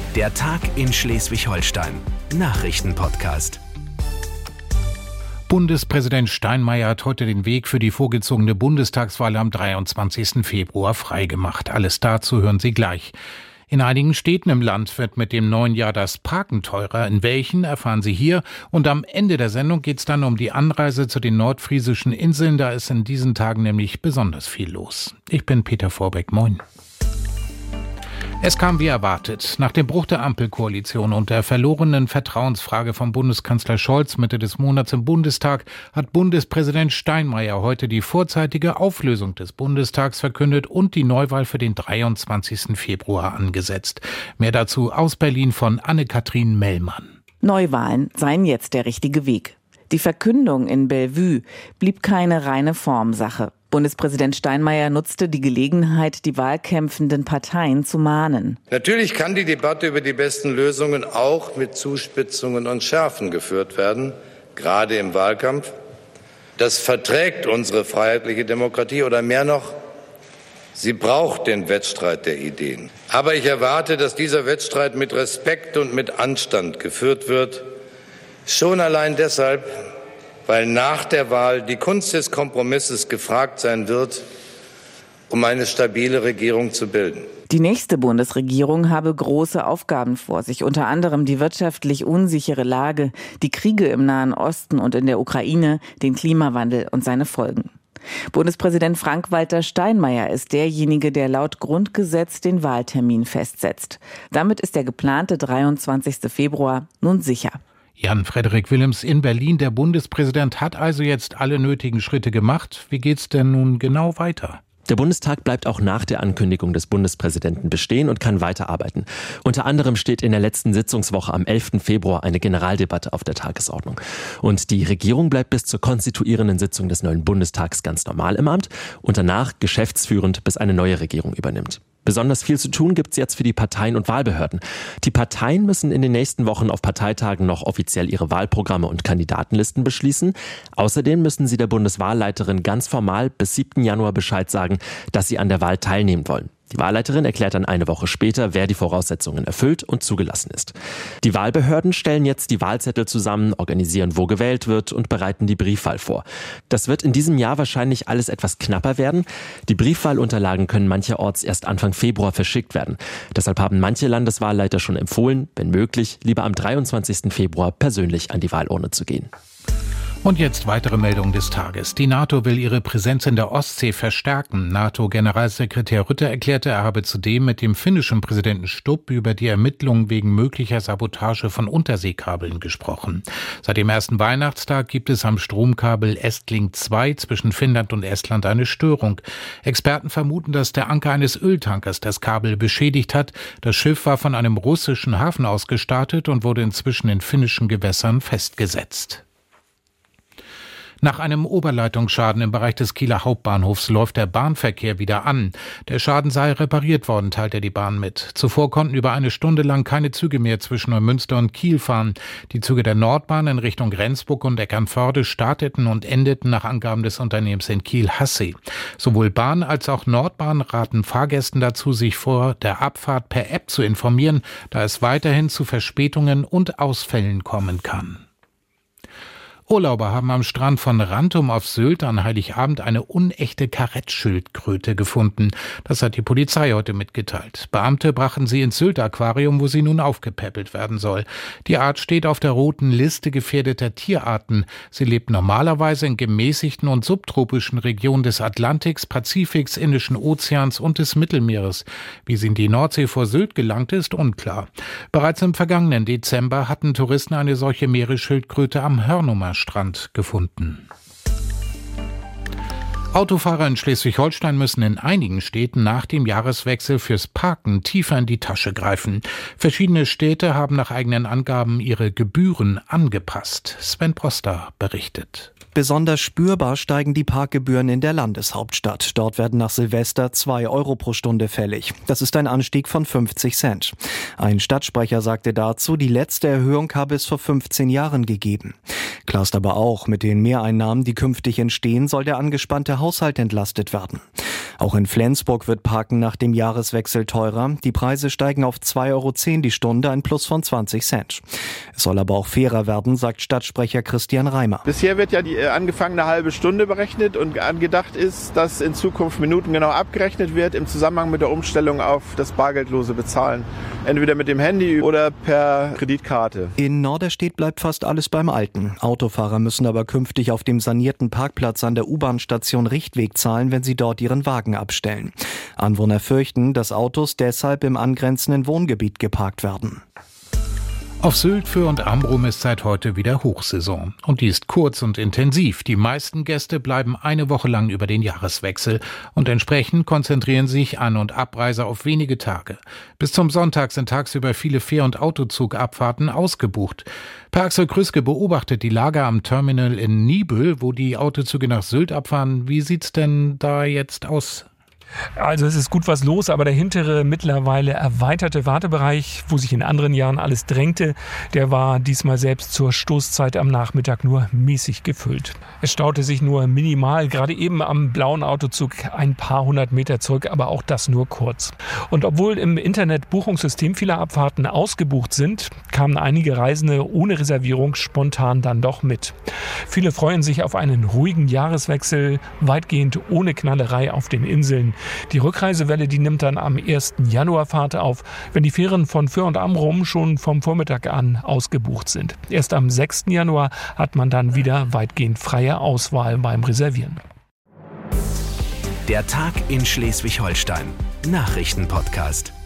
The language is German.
Der Tag in Schleswig-Holstein. Nachrichtenpodcast. Bundespräsident Steinmeier hat heute den Weg für die vorgezogene Bundestagswahl am 23. Februar freigemacht. Alles dazu hören Sie gleich. In einigen Städten im Land wird mit dem neuen Jahr das Parken teurer. In welchen, erfahren Sie hier. Und am Ende der Sendung geht es dann um die Anreise zu den nordfriesischen Inseln. Da ist in diesen Tagen nämlich besonders viel los. Ich bin Peter Vorbeck. Moin. Es kam wie erwartet. Nach dem Bruch der Ampelkoalition und der verlorenen Vertrauensfrage von Bundeskanzler Scholz Mitte des Monats im Bundestag hat Bundespräsident Steinmeier heute die vorzeitige Auflösung des Bundestags verkündet und die Neuwahl für den 23. Februar angesetzt. Mehr dazu aus Berlin von Anne-Kathrin Mellmann. Neuwahlen seien jetzt der richtige Weg. Die Verkündung in Bellevue blieb keine reine Formsache. Bundespräsident Steinmeier nutzte die Gelegenheit, die wahlkämpfenden Parteien zu mahnen. Natürlich kann die Debatte über die besten Lösungen auch mit Zuspitzungen und Schärfen geführt werden, gerade im Wahlkampf. Das verträgt unsere freiheitliche Demokratie oder mehr noch, sie braucht den Wettstreit der Ideen. Aber ich erwarte, dass dieser Wettstreit mit Respekt und mit Anstand geführt wird, schon allein deshalb, weil nach der Wahl die Kunst des Kompromisses gefragt sein wird, um eine stabile Regierung zu bilden. Die nächste Bundesregierung habe große Aufgaben vor sich, unter anderem die wirtschaftlich unsichere Lage, die Kriege im Nahen Osten und in der Ukraine, den Klimawandel und seine Folgen. Bundespräsident Frank-Walter Steinmeier ist derjenige, der laut Grundgesetz den Wahltermin festsetzt. Damit ist der geplante 23. Februar nun sicher. Jan-Frederik Willems in Berlin. Der Bundespräsident hat also jetzt alle nötigen Schritte gemacht. Wie geht's denn nun genau weiter? Der Bundestag bleibt auch nach der Ankündigung des Bundespräsidenten bestehen und kann weiterarbeiten. Unter anderem steht in der letzten Sitzungswoche am 11. Februar eine Generaldebatte auf der Tagesordnung. Und die Regierung bleibt bis zur konstituierenden Sitzung des neuen Bundestags ganz normal im Amt und danach geschäftsführend, bis eine neue Regierung übernimmt. Besonders viel zu tun gibt's jetzt für die Parteien und Wahlbehörden. Die Parteien müssen in den nächsten Wochen auf Parteitagen noch offiziell ihre Wahlprogramme und Kandidatenlisten beschließen. Außerdem müssen sie der Bundeswahlleiterin ganz formal bis 7. Januar Bescheid sagen, dass sie an der Wahl teilnehmen wollen. Die Wahlleiterin erklärt dann eine Woche später, wer die Voraussetzungen erfüllt und zugelassen ist. Die Wahlbehörden stellen jetzt die Wahlzettel zusammen, organisieren, wo gewählt wird und bereiten die Briefwahl vor. Das wird in diesem Jahr wahrscheinlich alles etwas knapper werden. Die Briefwahlunterlagen können mancherorts erst Anfang Februar verschickt werden. Deshalb haben manche Landeswahlleiter schon empfohlen, wenn möglich, lieber am 23. Februar persönlich an die Wahlurne zu gehen. Und jetzt weitere Meldung des Tages. Die NATO will ihre Präsenz in der Ostsee verstärken. NATO-Generalsekretär Rutte erklärte, er habe zudem mit dem finnischen Präsidenten Stubb über die Ermittlungen wegen möglicher Sabotage von Unterseekabeln gesprochen. Seit dem ersten Weihnachtstag gibt es am Stromkabel Estlink 2 zwischen Finnland und Estland eine Störung. Experten vermuten, dass der Anker eines Öltankers das Kabel beschädigt hat. Das Schiff war von einem russischen Hafen aus gestartet und wurde inzwischen in finnischen Gewässern festgesetzt. Nach einem Oberleitungsschaden im Bereich des Kieler Hauptbahnhofs läuft der Bahnverkehr wieder an. Der Schaden sei repariert worden, teilte die Bahn mit. Zuvor konnten über eine Stunde lang keine Züge mehr zwischen Neumünster und Kiel fahren. Die Züge der Nordbahn in Richtung Rendsburg und Eckernförde starteten und endeten nach Angaben des Unternehmens in Kiel-Hassee. Sowohl Bahn als auch Nordbahn raten Fahrgästen dazu, sich vor der Abfahrt per App zu informieren, da es weiterhin zu Verspätungen und Ausfällen kommen kann. Urlauber haben am Strand von Rantum auf Sylt an Heiligabend eine unechte Karettschildkröte gefunden. Das hat die Polizei heute mitgeteilt. Beamte brachten sie ins Sylt-Aquarium, wo sie nun aufgepäppelt werden soll. Die Art steht auf der roten Liste gefährdeter Tierarten. Sie lebt normalerweise in gemäßigten und subtropischen Regionen des Atlantiks, Pazifiks, Indischen Ozeans und des Mittelmeeres. Wie sie in die Nordsee vor Sylt gelangt, ist unklar. Bereits im vergangenen Dezember hatten Touristen eine solche Meeresschildkröte am Hörnumer Strand gefunden. Autofahrer in Schleswig-Holstein müssen in einigen Städten nach dem Jahreswechsel fürs Parken tiefer in die Tasche greifen. Verschiedene Städte haben nach eigenen Angaben ihre Gebühren angepasst. Sven Proster berichtet. Besonders spürbar steigen die Parkgebühren in der Landeshauptstadt. Dort werden nach Silvester 2 Euro pro Stunde fällig. Das ist ein Anstieg von 50 Cent. Ein Stadtsprecher sagte dazu, die letzte Erhöhung habe es vor 15 Jahren gegeben. Klar ist aber auch, mit den Mehreinnahmen, die künftig entstehen, soll der angespannte Haushalt entlastet werden. Auch in Flensburg wird Parken nach dem Jahreswechsel teurer. Die Preise steigen auf 2,10 € die Stunde, ein Plus von 20 Cent. Es soll aber auch fairer werden, sagt Stadtsprecher Christian Reimer. Bisher wird ja die angefangene halbe Stunde berechnet und angedacht ist, dass in Zukunft minutengenau abgerechnet wird im Zusammenhang mit der Umstellung auf das bargeldlose Bezahlen. Entweder mit dem Handy oder per Kreditkarte. In Norderstedt bleibt fast alles beim Alten. Autofahrer müssen aber künftig auf dem sanierten Parkplatz an der U-Bahn-Station Richtweg zahlen, wenn sie dort ihren Wagen abstellen. Anwohner fürchten, dass Autos deshalb im angrenzenden Wohngebiet geparkt werden. Auf Sylt, Föhr und Amrum ist seit heute wieder Hochsaison. Und die ist kurz und intensiv. Die meisten Gäste bleiben eine Woche lang über den Jahreswechsel und entsprechend konzentrieren sich An- und Abreise auf wenige Tage. Bis zum Sonntag sind tagsüber viele Fähr- und Autozugabfahrten ausgebucht. Per Axel Krüske beobachtet die Lage am Terminal in Niebüll, wo die Autozüge nach Sylt abfahren. Wie sieht's denn da jetzt aus? Also es ist gut was los, aber der hintere, mittlerweile erweiterte Wartebereich, wo sich in anderen Jahren alles drängte, der war diesmal selbst zur Stoßzeit am Nachmittag nur mäßig gefüllt. Es staute sich nur minimal, gerade eben am blauen Autozug ein paar hundert Meter zurück, aber auch das nur kurz. Und obwohl im Internet-Buchungssystem viele Abfahrten ausgebucht sind, kamen einige Reisende ohne Reservierung spontan dann doch mit. Viele freuen sich auf einen ruhigen Jahreswechsel, weitgehend ohne Knallerei auf den Inseln. Die Rückreisewelle, die nimmt dann am 1. Januar Fahrt auf, wenn die Fähren von Föhr und Amrum schon vom Vormittag an ausgebucht sind. Erst am 6. Januar hat man dann wieder weitgehend freie Auswahl beim Reservieren. Der Tag in Schleswig-Holstein. Nachrichtenpodcast.